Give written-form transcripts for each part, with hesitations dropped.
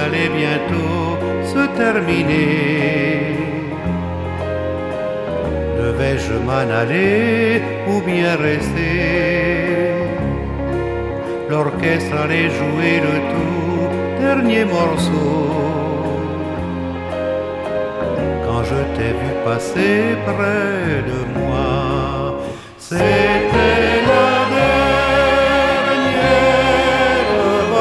allait bientôt se terminer. Devais-je m'en aller ou bien rester? L'orchestre allait jouer le tout dernier morceau. Quand je t'ai vu passer près de moi, c'était la dernière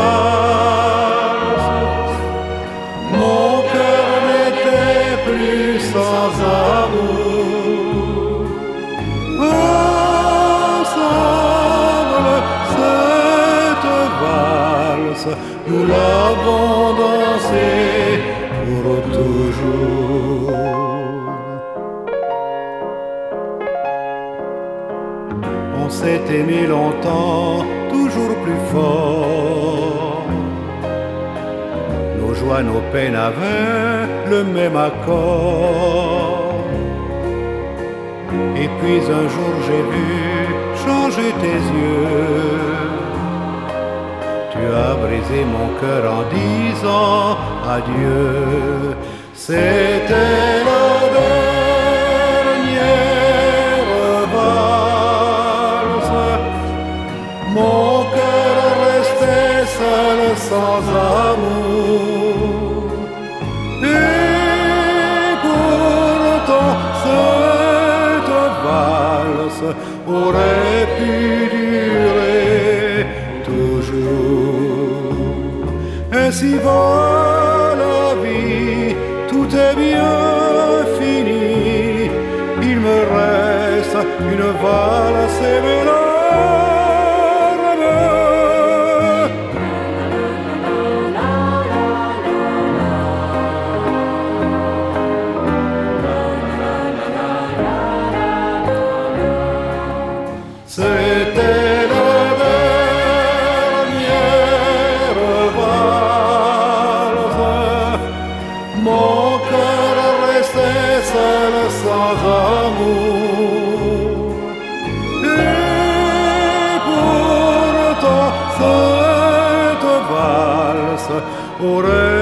valse. Mon cœur n'était plus sans amour. Ensemble, cette valse, nous l'avons dansée pour toujours. On s'est aimé longtemps, toujours plus fort. Nos joies, nos peines avaient le même accord. Et puis un jour j'ai vu changer tes yeux. Tu as brisé mon cœur en disant adieu. C'était la dernière valse. Mon cœur restait seul sans amour. Et pourtant cette valse aurait pu durer toujours. Ainsi va la vie, tout est bien fini. Il me reste une valse et mes larmes. C'était la dernière valse. Mon cœur restait seul sans amour. Et pourtant cette valse aurait